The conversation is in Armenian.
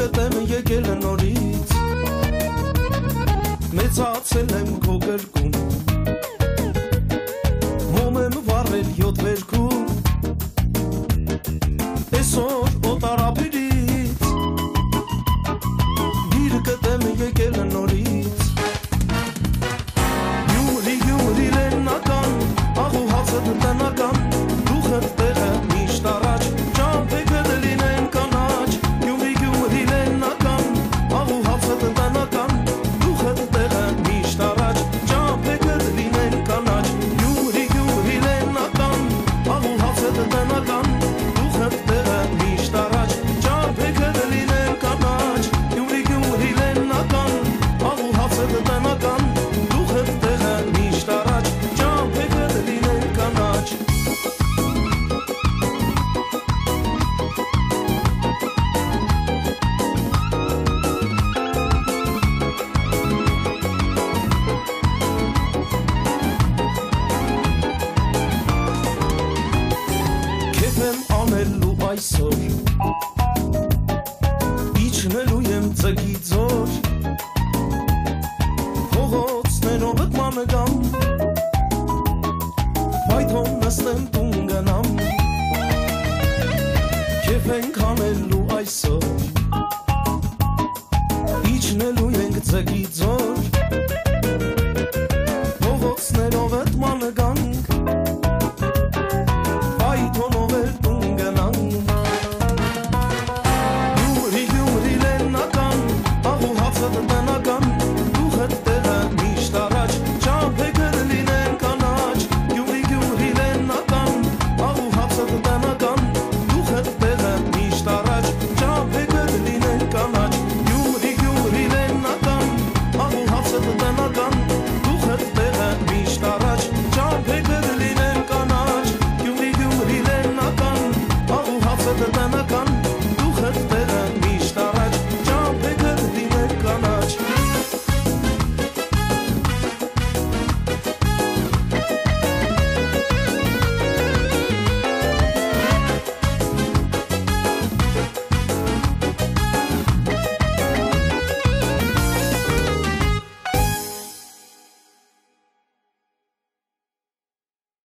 կտեմ եկել նորից մեծացել եմ քո գրկում հոմ եմ վառել 7 վերքում այսօր օտարապիրից գիր կտեմ եկել նորից Յուրի լեննական աղու հացը տնական դուխը տեղը միշտ առաջ ճամփեքը դլինեն կանաչ Յուրի լեննական աղու հացը տնական դուխը տեղը միշտ առաջ ճամփեքը դլինեն կանաչ Յուրի լեննական աղու հացը տնական դուխը տեղը միշտ առաջ ճամփեքը դլինեն կանաչ Յուրի լեննական աղու հացը տնական դուխը տեղը միշտ առաջ ճամփեքը դլինեն կանաչ Քեֆ եմ անելու այսօր Իջնելու եմ ձգի ձոր Փողոցներով ըտմանը գամ Վայթոն նստեմ տուն գնամ Քեֆ ենք անելու այսօր Իջնելու ենք ձգի ձոր